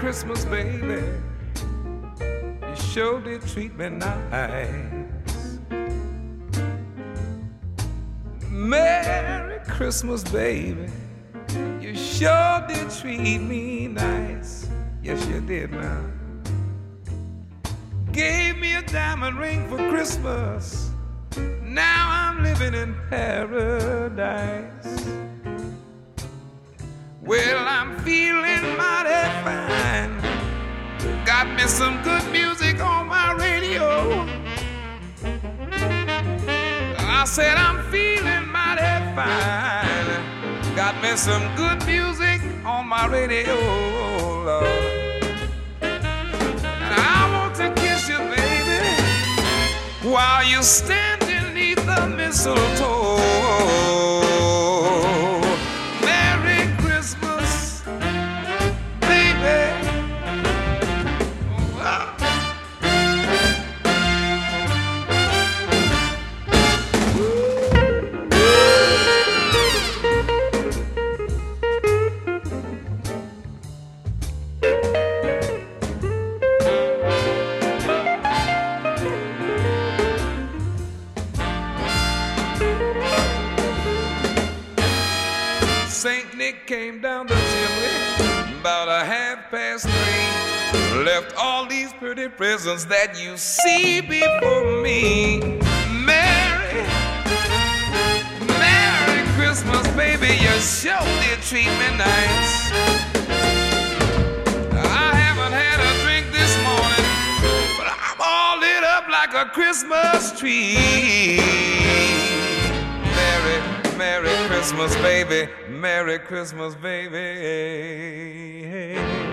Christmas, baby. You sure did treat me nice. Merry Christmas, baby. You sure did treat me nice. Yes, you did now. Gave me a diamond ring for Christmas. Now I'm living in paradise. Well, I'm feeling mighty fine. Got me some good music on my radio. I said I'm feeling mighty fine. Got me some good music on my radio, Lord. And I want to kiss you, baby, while you're standing neath the mistletoe. Merry Christmas, baby. Saint Nick came down the chimney about 3:30. Left all these pretty presents that you see before me. Merry Christmas, baby. You sure did treat me nice. I haven't had a drink this morning, but I'm all lit up like a Christmas tree. Merry Christmas, baby. Merry Christmas, baby.